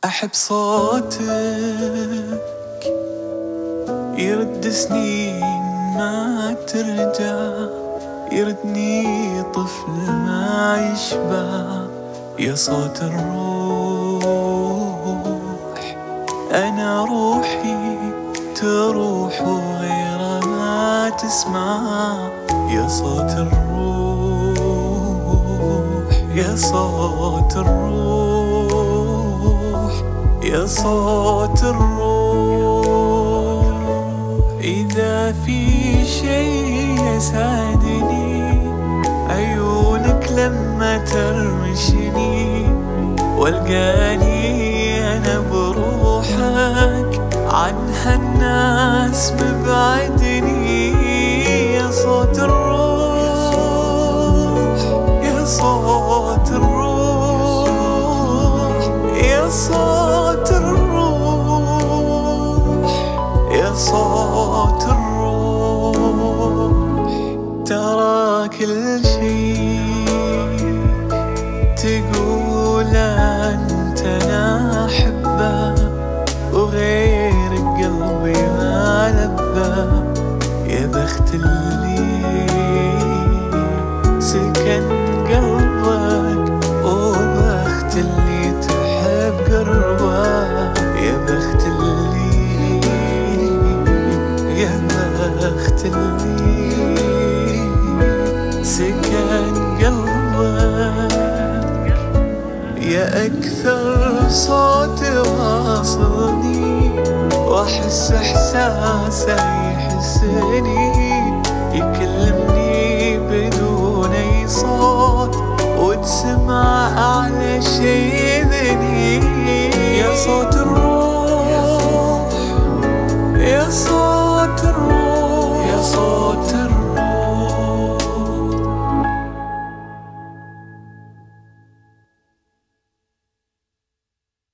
أحب صوتك يرد سنين ما ترجع، يردني طفل ما يشبع. يا صوت الروح أنا روحي تروح وغيرها ما تسمع. يا صوت الروح يا صوت الروح يا صوت الروح. إذا في شيء يسعدني عيونك لما ترمشني، والقاني أنا بروحك عنها الناس مبعدني. يا صوت الروح يا صوت الروح يا صوت الروح يا صوت الروح. ترى كل شيء تقول أنت أنا أحبه، وغيرك قلبي ما لبى. يا بخت اللي سكن قلبك، وبخت اللي تحب قربك. يا بخت اللي يا بخت اللي سكن قلبك. يا أكثر صوت واصلني، وأحس إحساسه يحسني. يكلمني بدون أي صوت، وتسمع أعلى شي ذني. يا صوت